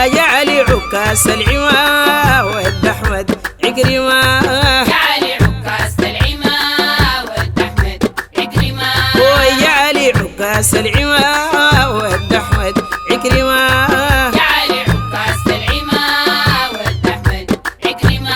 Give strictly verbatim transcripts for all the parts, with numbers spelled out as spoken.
يا علي عكاس العما ود أحمد عكرمة يا علي عكاس العما ود أحمد عكرمة ويا علي عكاس العما ود أحمد عكرمة يا علي عكاس العما ود أحمد عكرمة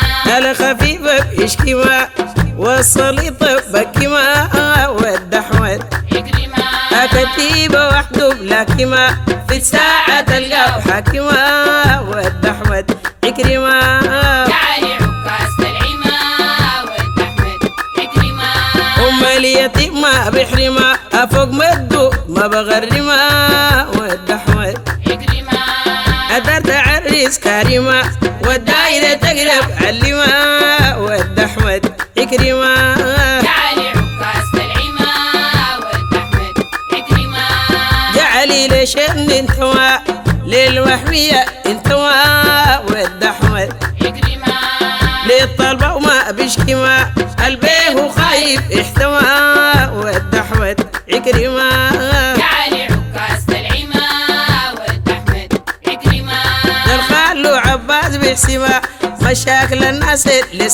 الخفيفة بيشكي ما والسليطة بكي ما ود أحمد عكرمة كتيبة وحده بلاكمة في ساعة تلقاه حاكمة ود أحمد عكرمة يا علي عكاس العما ود أحمد عكرمة أم اليتيم ما بحرمة أفوق مدو ما بغرمة ود أحمد عكرمة قدرت عريس كريمة والدايرة تقرب علمة ود أحمد عكرمة يا علي عكاس العما ود أحمد عكرمة جعلي لشن انتوى للوحمية انتوى ود أحمد عكرمة للطلبة وما بشكمة قلبيه خايف احتوى ود أحمد عكرمة يا علي عكاس العما ود أحمد عكرمة الخال عباس بحسمة مشاكل الناس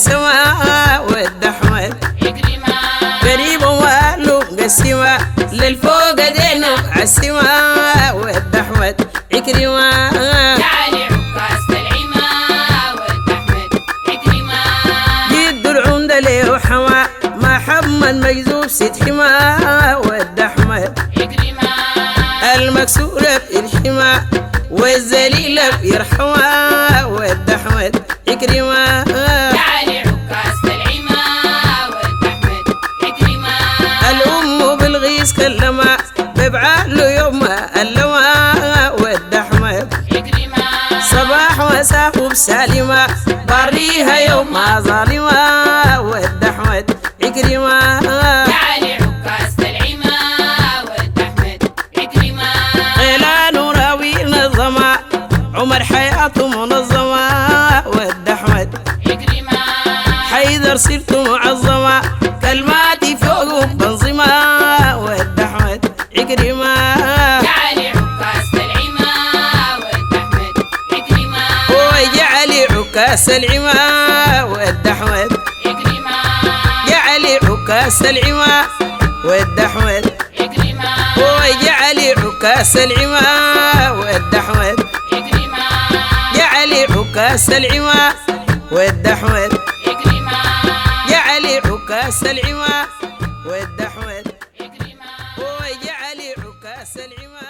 للسماء ود أحمد عكرمة قريب وقالوا قسمة للفوق دينه عالسماء ود أحمد عكرمة يا علي عكاس العما ود أحمد عكرمة جد العمدة له حما محمد مجذوب ست حما ود أحمد عكرمة المكسورة بإرحمة والذليلة بيرحمة ود أحمد عكرمة يا علي عكاس العما ود أحمد عكرمة الأم بالغيث كلمة ببعاله يوم ألمة ود أحمد عكرمة صباح وساق بسالمة بريها يوم ظالمة ود أحمد عكرمة يا علي عكاس العما ود أحمد عكرمة غيلان وراوي نظمة عمر حياته منظمة ود أحمد عكرمة حيدر سيرته معظمة كلماتي فوق بنظمة ود أحمد عكرمة يا علي عكاس العما ود أحمد عكرمة ويجعلي عكاس العما ود أحمد عكرمة يا علي عكاس العما ود أحمد عكرمة ويجعلي عكاس العما ود أحمد عكرمة يا علي عكاس العما ود أحمد عكرمة يا علي عكاس العما ود أحمد عكرمة ويجعلي عكاس العما